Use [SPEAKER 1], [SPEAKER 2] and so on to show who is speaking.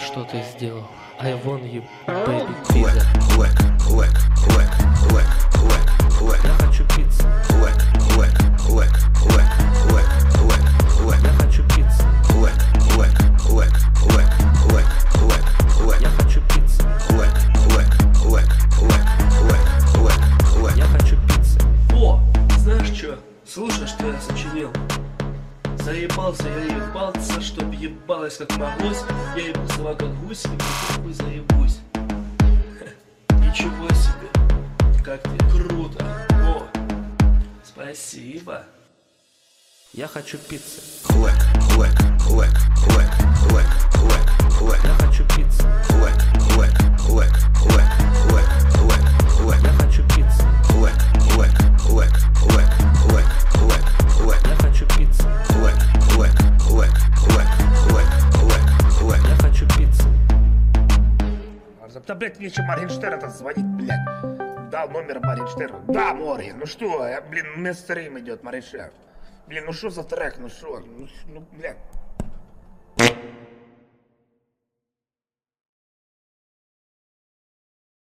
[SPEAKER 1] что ты сделал. I want you, baby, pizza. Я хочу пиццу. Я хочу пиццу. Я хочу пиццу. Я хочу пиццу.
[SPEAKER 2] О, знаешь что? Слушай, что я сочинил. Заебался я ебался, чтоб ебалась как моглось. Я ебу слова как гусь, и нахуй заебусь. Ничего себе, как ты круто. О, спасибо.
[SPEAKER 1] Я хочу пиццу.
[SPEAKER 2] Я
[SPEAKER 1] хочу пиццу. Я хочу пиццу. Я хочу пиццу. Я хочу пиццу.
[SPEAKER 3] Да, блядь, мне еще Моргенштерн звонит, блядь. Дал номер Моргенштерна. Да, Морген, ну что, блин, у меня стрим идет, Моргенштерн. Блин, ну что за трек, ну что, ну блядь.